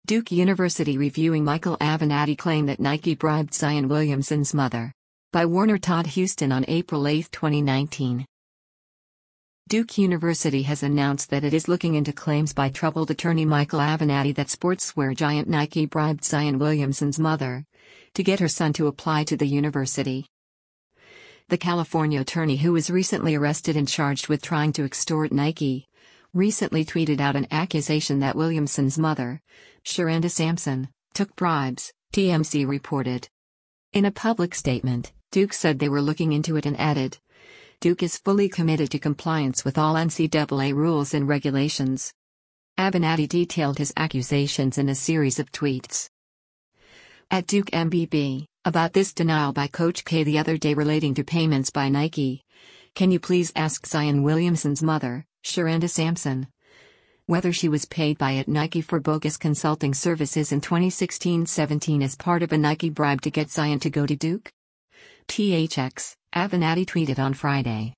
Duke University reviewing Michael Avenatti claim that Nike bribed Zion Williamson's mother. By Warner Todd Houston on April 8, 2019. Duke University has announced that it is looking into claims by troubled attorney Michael Avenatti that sportswear giant Nike bribed Zion Williamson's mother to get her son to apply to the university. The California attorney, who was recently arrested and charged with trying to extort Nike, recently tweeted out an accusation that Williamson's mother, Sheranda Sampson, took bribes, TMZ reported. In a public statement, Duke said they were looking into it and added, "Duke is fully committed to compliance with all NCAA rules and regulations." Avenatti detailed his accusations in a series of tweets. At Duke MBB, about this denial by Coach K the other day relating to payments by Nike. "Can you please ask Zion Williamson's mother, Sheranda Sampson, whether she was paid by Nike for bogus consulting services in 2016-17 as part of a Nike bribe to get Zion to go to Duke?" THX, Avenatti tweeted on Friday.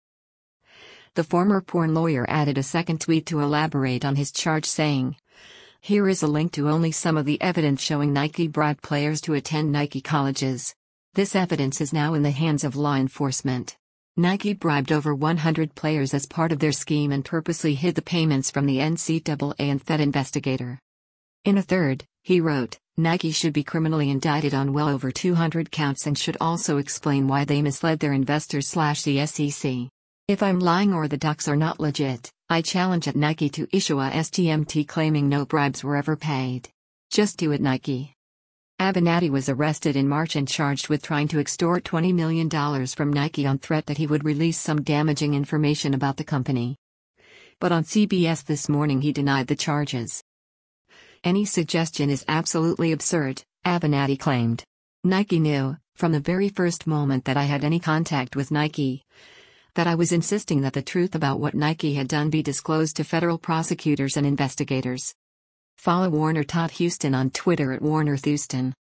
The former porn lawyer added a second tweet to elaborate on his charge, saying, "Here is a link to only some of the evidence showing Nike bribed players to attend Nike colleges. This evidence is now in the hands of law enforcement. Nike bribed over 100 players as part of their scheme and purposely hid the payments from the NCAA and Fed investigator." In a third, he wrote, "Nike should be criminally indicted on well over 200 counts and should also explain why they misled their investors/the SEC. If I'm lying or the docs are not legit, I challenge at Nike to issue a STMT claiming no bribes were ever paid. Just do it, Nike." Avenatti was arrested in March and charged with trying to extort $20 million from Nike on threat that he would release some damaging information about the company. But on CBS This Morning he denied the charges. "Any suggestion is absolutely absurd," Avenatti claimed. "Nike knew, from the very first moment that I had any contact with Nike, that I was insisting that the truth about what Nike had done be disclosed to federal prosecutors and investigators." Follow Warner Todd Houston on Twitter at Warner Houston.